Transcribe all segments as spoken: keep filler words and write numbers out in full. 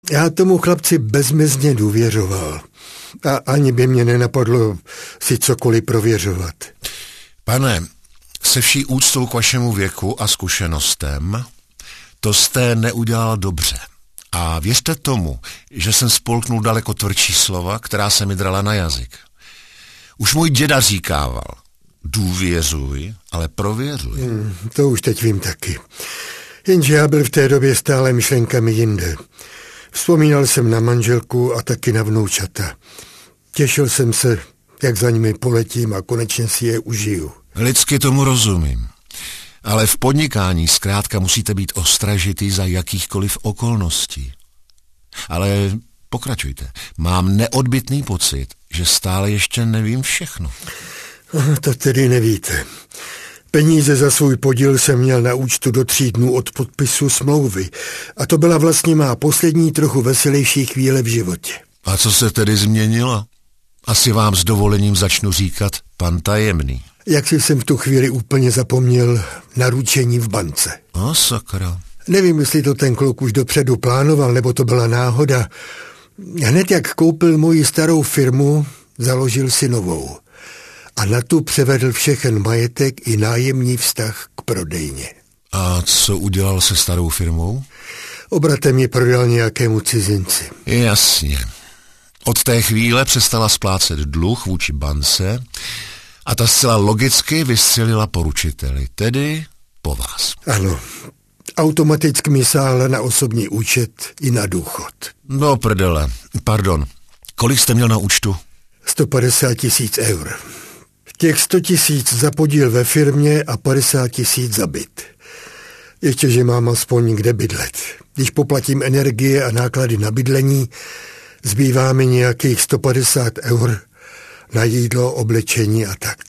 Já tomu chlapci bezmezně důvěřoval. A ani by mě nenapadlo si cokoliv prověřovat. Pane, se vší úctou k vašemu věku a zkušenostem, to jste neudělal dobře. A věřte tomu, že jsem spolknul daleko tvrdší slova, která se mi drala na jazyk. Už můj děda říkával, důvěřuj, ale prověřuj. Hmm, to už teď vím taky. Jenže já byl v té době stále myšlenkami jinde. Vzpomínal jsem na manželku a taky na vnoučata. Těšil jsem se, jak za nimi poletím a konečně si je užiju. Lidsky tomu rozumím. Ale v podnikání zkrátka musíte být ostražitý za jakýchkoliv okolností. Ale pokračujte. Mám neodbytný pocit, že stále ještě nevím všechno. To tedy nevíte. Peníze za svůj podíl jsem měl na účtu do tří dnů od podpisu smlouvy. A to byla vlastně má poslední trochu veselější chvíle v životě. A co se tedy změnilo? Asi vám s dovolením začnu říkat pan tajemný. Jak si jsem v tu chvíli úplně zapomněl na ručení v bance. A sakra. Nevím, jestli to ten kluk už dopředu plánoval, nebo to byla náhoda. Hned jak koupil moji starou firmu, založil si novou. A na tu převedl všechen majetek i nájemní vztah k prodejně. A co udělal se starou firmou? Obratem ji prodal nějakému cizinci. Jasně. Od té chvíle přestala splácet dluh vůči bance a ta zcela logicky vystřelila poručiteli, tedy po vás. Ano. Automaticky mi sáhla na osobní účet i na důchod. No prdele, pardon. Kolik jste měl na účtu? sto padesát tisíc eur. Těch sto tisíc za podíl ve firmě a padesát tisíc za byt. Ještě, že mám aspoň kde bydlet. Když poplatím energie a náklady na bydlení, zbývá mi nějakých sto padesát eur na jídlo, oblečení a tak.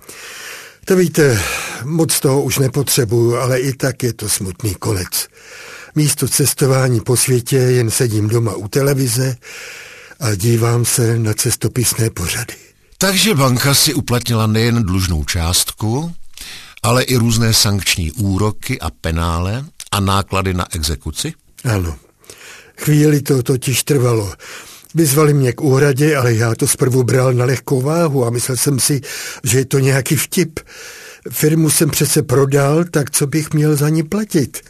To víte, moc toho už nepotřebuju, ale i tak je to smutný konec. Místo cestování po světě jen sedím doma u televize a dívám se na cestopisné pořady. Takže banka si uplatnila nejen dlužnou částku, ale i různé sankční úroky a penále a náklady na exekuci? Ano. Chvíli to totiž trvalo. Vyzvali mě k úhradě, ale já to zprvu bral na lehkou váhu a myslel jsem si, že je to nějaký vtip. Firmu jsem přece prodal, tak co bych měl za ní platit?